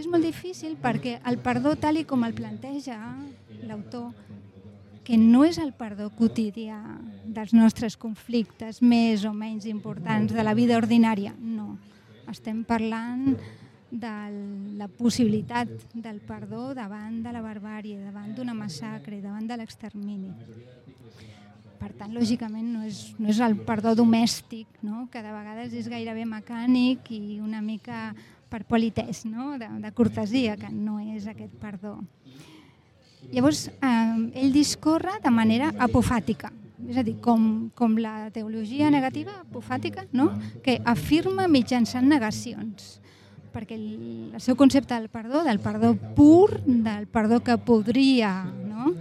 és molt difícil perquè el perdó, tal i com el planteja l'autor, que no és el perdó quotidià dels nostres conflictes més o menys importants de la vida ordinària, no. Estem parlant de la possibilitat del perdó davant de la barbàrie, davant d'una massacre, davant de l'extermini. Per tant, lògicament, no és el perdó domèstic, no? Que de vegades és gairebé mecànic i una mica per politès, no? De cortesia, que no és aquest perdó. Llavors, ell discorre de manera apofàtica, és a dir, com la teologia negativa apofàtica, no? Que afirma mitjançant negacions, perquè el seu concepte del perdó pur, del perdó que podria, no?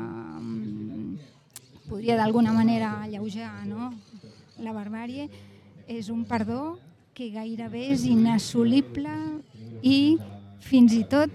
Podria d'alguna manera alleujar, no? La barbàrie, és un perdó que gairebé és inassolible i fins i tot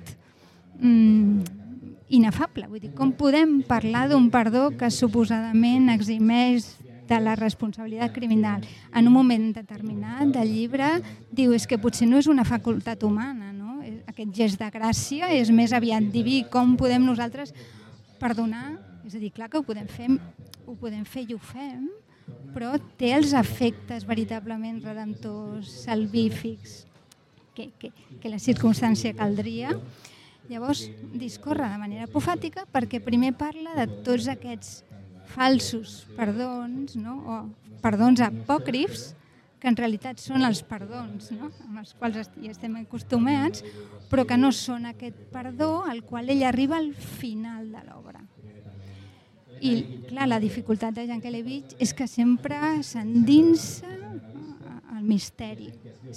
inefable. Vull dir, com podem parlar d'un perdó que suposadament eximeix de la responsabilitat criminal? En un moment determinat del llibre diu és que potser no és una facultat humana, no? Aquest gest de gràcia és més aviat diví. Com podem nosaltres perdonar? És a dir, clar que ho podem fer i ho fem, però té els efectes veritablement redemptors, salvífics, que la circumstància caldria. Llavors, discorre de manera apofàtica perquè primer parla de tots aquests falsos perdons, no? O perdons apòcrifs, que en realitat són els perdons, no? Amb els quals ja estem acostumats, però que no són aquest perdó al qual ell arriba al final de l'obra. I, clar, la dificultat de Yankelevich és que sempre s'endinsa al misteri.